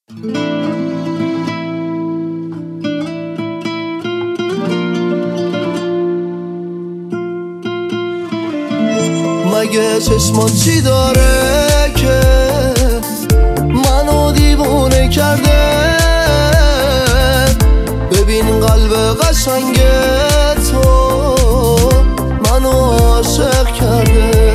مگه چشمات چی داره که منو دیوونه کرده؟ ببین قلب قشنگ تو منو عاشق کرده.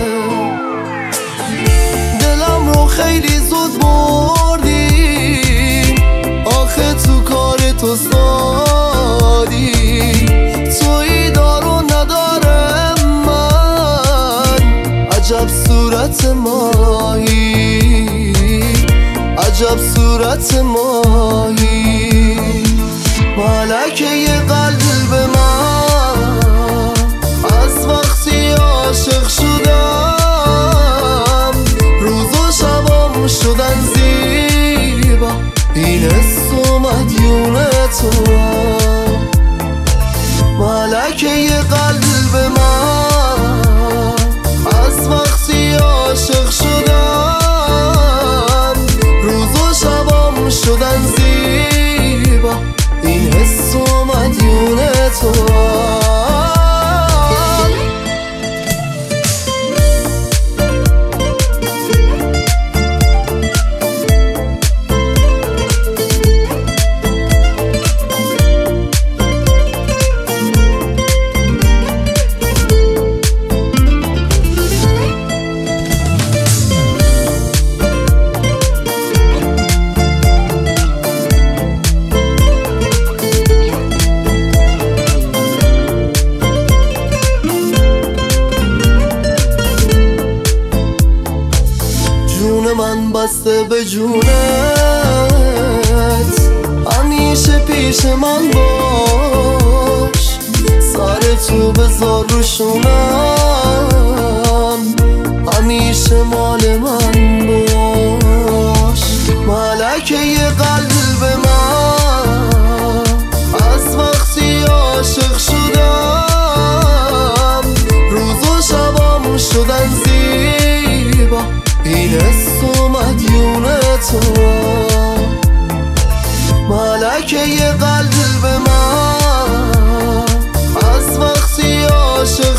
دلم رو خیلی زود بردی، آخه تو کار تو سادی، تویی دارو ندارم من، عجب صورت ماهی، عجب صورت ماهی. ملکه قلب من، از وقتی عاشق شدم روز و شبام شدن زیبا، این حس و مدیون توام. ملکه قلب من، از وقتی عاشق شدم روز و شبام شدن زیبا، این حس و مدیون توام. من بسته به جونت، همیشه پیش من باش، سر تو بذار رو شونم، همیشه مال من باش. ملکه قلب من، از وقتی عاشق شدم روز و شبام شدن زیبا، این حس و مدیون توام. ملکه قلب من، از وقتی عاشق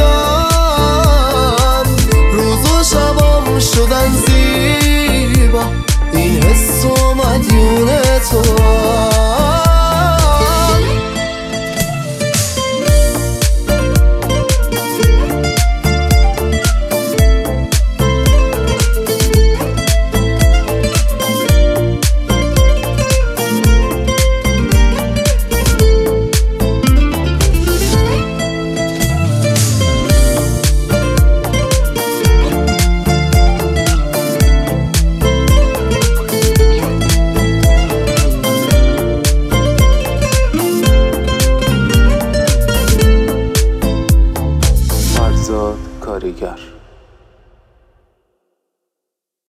شدم روز و شبام شدن زیبا، این حس و مدیون توام. کارگر